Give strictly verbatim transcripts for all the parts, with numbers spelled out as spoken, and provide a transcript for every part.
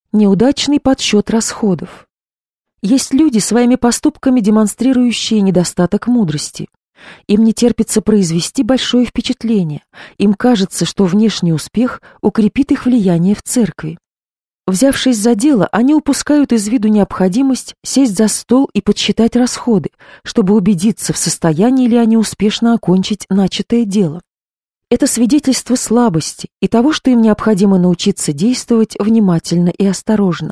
Неудачный подсчет расходов. Есть люди, своими поступками демонстрирующие недостаток мудрости. Им не терпится произвести большое впечатление. Им кажется, что внешний успех укрепит их влияние в церкви. Взявшись за дело, они упускают из виду необходимость сесть за стол и подсчитать расходы, чтобы убедиться, в состоянии ли они успешно окончить начатое дело. Это свидетельство слабости и того, что им необходимо научиться действовать внимательно и осторожно.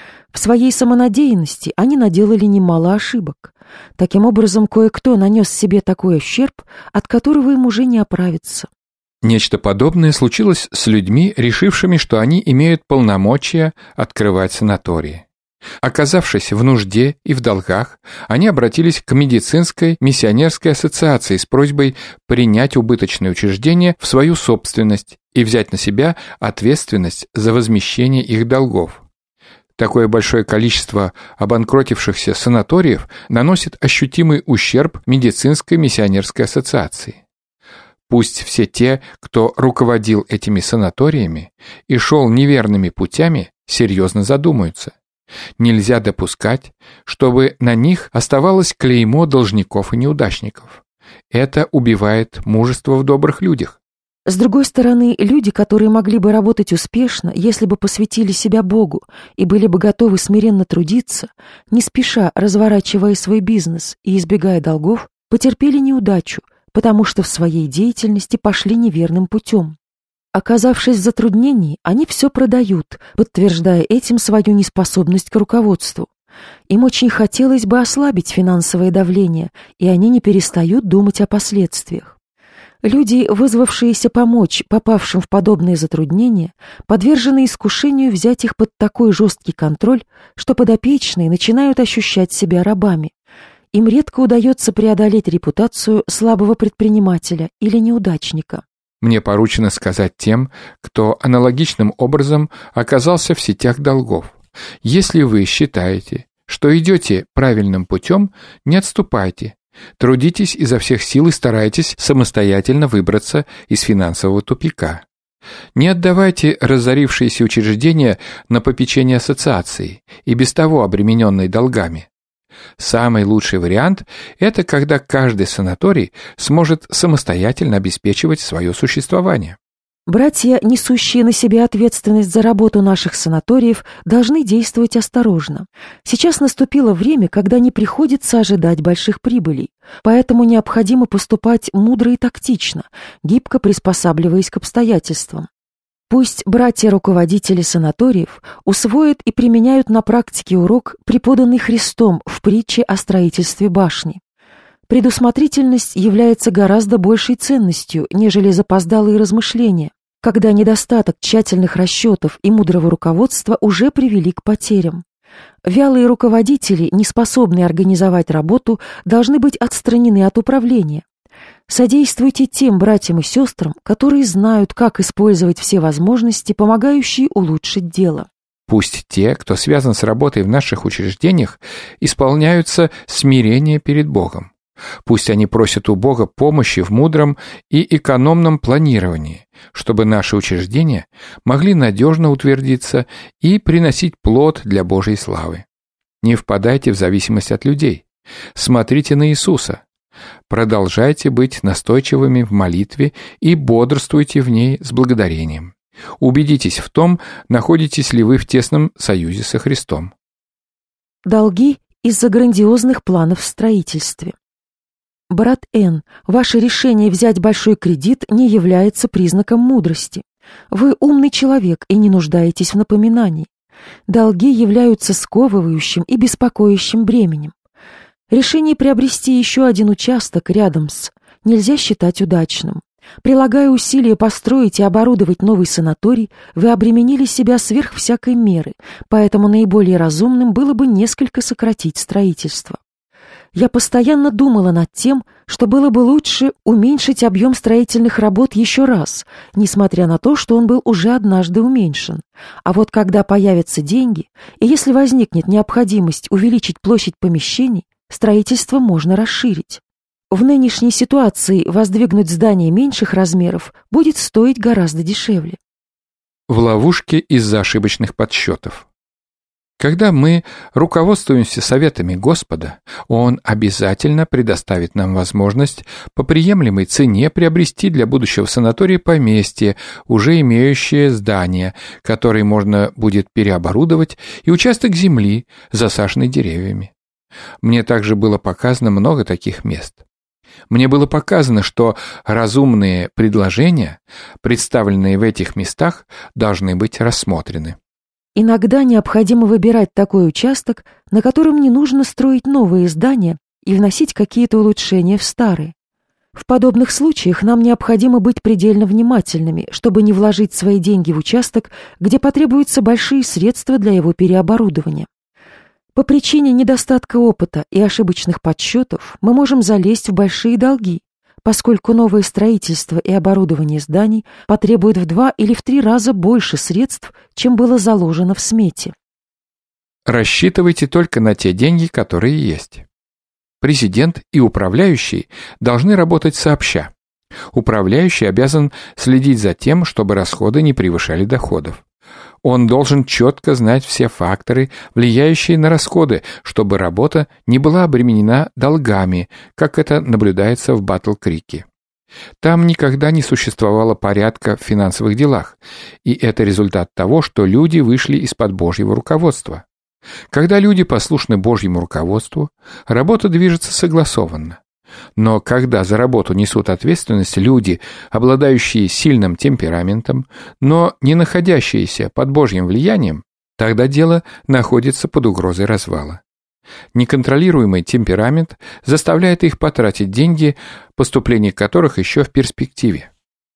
В своей самонадеянности они наделали немало ошибок. Таким образом, кое-кто нанес себе такой ущерб, от которого им уже не оправиться. Нечто подобное случилось с людьми, решившими, что они имеют полномочия открывать санатории. Оказавшись в нужде и в долгах, они обратились к медицинской миссионерской ассоциации с просьбой принять убыточные учреждения в свою собственность и взять на себя ответственность за возмещение их долгов. Такое большое количество обанкротившихся санаториев наносит ощутимый ущерб медицинской миссионерской ассоциации. Пусть все те, кто руководил этими санаториями и шел неверными путями, серьезно задумаются. Нельзя допускать, чтобы на них оставалось клеймо должников и неудачников. Это убивает мужество в добрых людях. С другой стороны, люди, которые могли бы работать успешно, если бы посвятили себя Богу и были бы готовы смиренно трудиться, не спеша разворачивая свой бизнес и избегая долгов, потерпели неудачу, потому что в своей деятельности пошли неверным путем. Оказавшись в затруднении, они все продают, подтверждая этим свою неспособность к руководству. Им очень хотелось бы ослабить финансовое давление, и они не перестают думать о последствиях. Люди, вызвавшиеся помочь попавшим в подобные затруднения, подвержены искушению взять их под такой жесткий контроль, что подопечные начинают ощущать себя рабами. Им редко удается преодолеть репутацию слабого предпринимателя или неудачника. Мне поручено сказать тем, кто аналогичным образом оказался в сетях долгов. Если вы считаете, что идете правильным путем, не отступайте. Трудитесь изо всех сил и старайтесь самостоятельно выбраться из финансового тупика. Не отдавайте разорившиеся учреждения на попечение ассоциации, и без того обремененной долгами. Самый лучший вариант – это когда каждый санаторий сможет самостоятельно обеспечивать свое существование. Братья, несущие на себе ответственность за работу наших санаториев, должны действовать осторожно. Сейчас наступило время, когда не приходится ожидать больших прибылей, поэтому необходимо поступать мудро и тактично, гибко приспосабливаясь к обстоятельствам. Пусть братья-руководители санаториев усвоят и применяют на практике урок, преподанный Христом в притче о строительстве башни. Предусмотрительность является гораздо большей ценностью, нежели запоздалые размышления, когда недостаток тщательных расчетов и мудрого руководства уже привели к потерям. Вялые руководители, не способные организовать работу, должны быть отстранены от управления. Содействуйте тем братьям и сестрам, которые знают, как использовать все возможности, помогающие улучшить дело. Пусть те, кто связан с работой в наших учреждениях, исполняются смирение перед Богом. Пусть они просят у Бога помощи в мудром и экономном планировании, чтобы наши учреждения могли надежно утвердиться и приносить плод для Божьей славы. Не впадайте в зависимость от людей. Смотрите на Иисуса. Продолжайте быть настойчивыми в молитве и бодрствуйте в ней с благодарением. Убедитесь в том, находитесь ли вы в тесном союзе со Христом. Долги из-за грандиозных планов в строительстве. Брат Н, ваше решение взять большой кредит не является признаком мудрости. Вы умный человек и не нуждаетесь в напоминании. Долги являются сковывающим и беспокоящим бременем. Решение приобрести еще один участок рядом с нельзя считать удачным. Прилагая усилия построить и оборудовать новый санаторий, вы обременили себя сверх всякой меры, поэтому наиболее разумным было бы несколько сократить строительство. Я постоянно думала над тем, что было бы лучше уменьшить объем строительных работ еще раз, несмотря на то, что он был уже однажды уменьшен. А вот когда появятся деньги, и если возникнет необходимость увеличить площадь помещений, строительство можно расширить. В нынешней ситуации воздвигнуть здание меньших размеров будет стоить гораздо дешевле. В ловушке из-за ошибочных подсчетов. Когда мы руководствуемся советами Господа, Он обязательно предоставит нам возможность по приемлемой цене приобрести для будущего санатория поместье, уже имеющее здание, которое можно будет переоборудовать, и участок земли, засаженный деревьями. Мне также было показано много таких мест. Мне было показано, что разумные предложения, представленные в этих местах, должны быть рассмотрены. Иногда необходимо выбирать такой участок, на котором не нужно строить новые здания и вносить какие-то улучшения в старые. В подобных случаях нам необходимо быть предельно внимательными, чтобы не вложить свои деньги в участок, где потребуются большие средства для его переоборудования. По причине недостатка опыта и ошибочных подсчетов мы можем залезть в большие долги, поскольку новое строительство и оборудование зданий потребует в два или в три раза больше средств, чем было заложено в смете. Рассчитывайте только на те деньги, которые есть. Президент и управляющий должны работать сообща. Управляющий обязан следить за тем, чтобы расходы не превышали доходов. Он должен четко знать все факторы, влияющие на расходы, чтобы работа не была обременена долгами, как это наблюдается в Батл-Крике. Там никогда не существовало порядка в финансовых делах, и это результат того, что люди вышли из-под Божьего руководства. Когда люди послушны Божьему руководству, работа движется согласованно. Но когда за работу несут ответственность люди, обладающие сильным темпераментом, но не находящиеся под Божьим влиянием, тогда дело находится под угрозой развала. Неконтролируемый темперамент заставляет их потратить деньги, поступление которых еще в перспективе.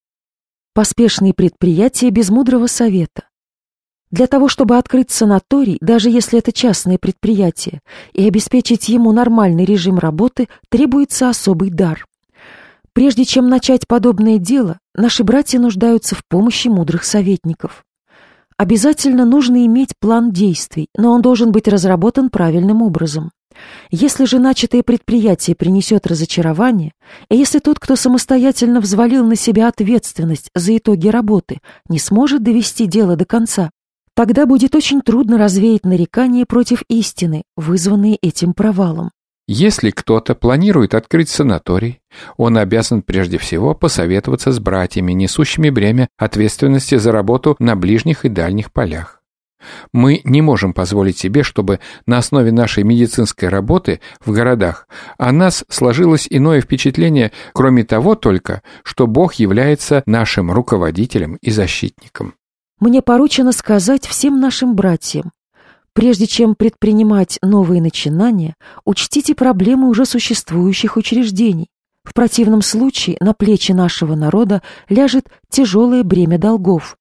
Поспешные предприятия без мудрого совета. Для того, чтобы открыть санаторий, даже если это частное предприятие, и обеспечить ему нормальный режим работы, требуется особый дар. Прежде чем начать подобное дело, наши братья нуждаются в помощи мудрых советников. Обязательно нужно иметь план действий, но он должен быть разработан правильным образом. Если же начатое предприятие принесет разочарование, и если тот, кто самостоятельно взвалил на себя ответственность за итоги работы, не сможет довести дело до конца, тогда будет очень трудно развеять нарекания против истины, вызванные этим провалом. Если кто-то планирует открыть санаторий, он обязан прежде всего посоветоваться с братьями, несущими бремя ответственности за работу на ближних и дальних полях. Мы не можем позволить себе, чтобы на основе нашей медицинской работы в городах о нас сложилось иное впечатление, кроме того только, что Бог является нашим руководителем и защитником. Мне поручено сказать всем нашим братьям: прежде чем предпринимать новые начинания, учтите проблемы уже существующих учреждений. В противном случае на плечи нашего народа ляжет тяжелое бремя долгов,